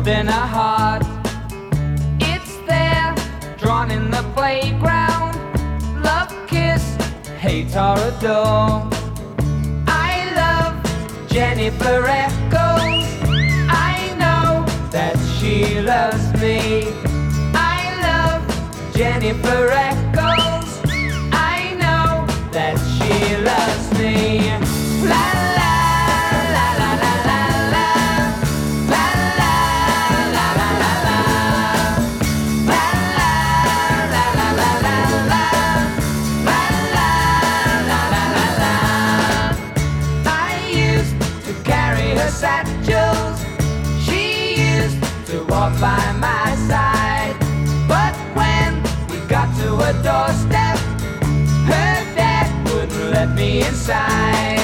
holding a heart. It's there, drawn in the playground. Love, kiss, hate or adore. I love Jennifer Echoes. I know that she loves me. I love Jennifer Echoes. I know that she loves me. La la la la la la la. La la la la la la. La la la la la la la. La la la la la la. I used to carry her satchels. She used to walk by my side. But when we got to her doorstep, her dad wouldn't let me inside.